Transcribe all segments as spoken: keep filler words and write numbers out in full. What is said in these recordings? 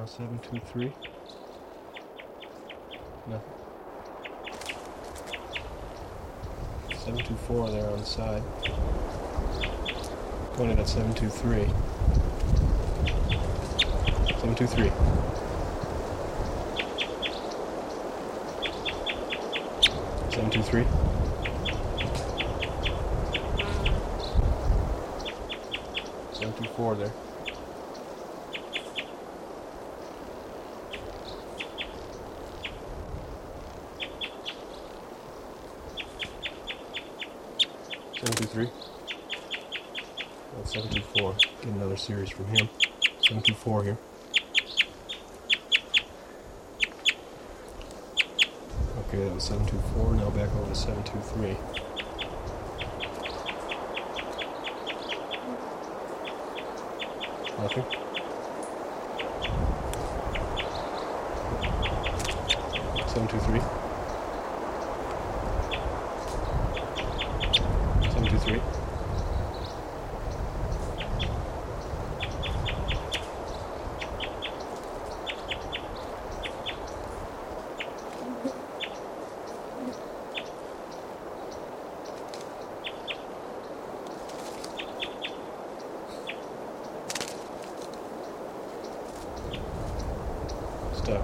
Now seven two three. Nothing. seven two four there on the side. Going in at seven two three. seven two three. seven two three. seven two four there. seven two three. That's seven two four. Get another series from him. seven two four here. Okay, that was seven two four. Now back over to seven two three. Nothing. seven two three. seven two three. Stop.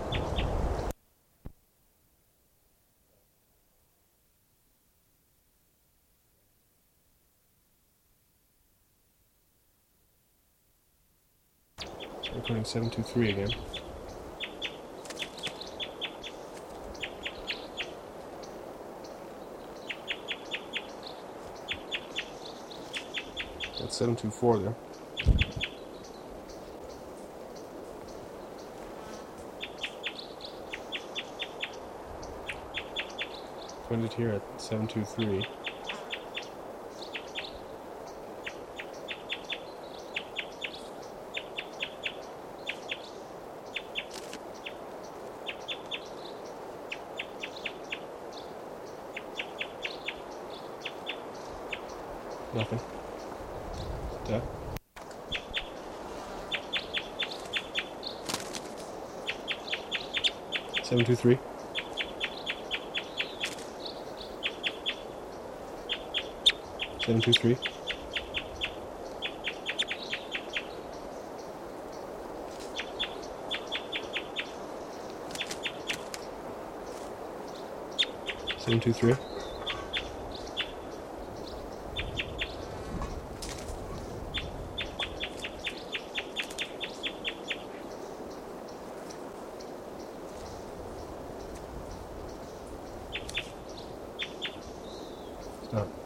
So recording seven two three again. That's seven two four there. Ended here at seven two three. Nothing. Step. seven two three. seven two three. seven two three. Stop.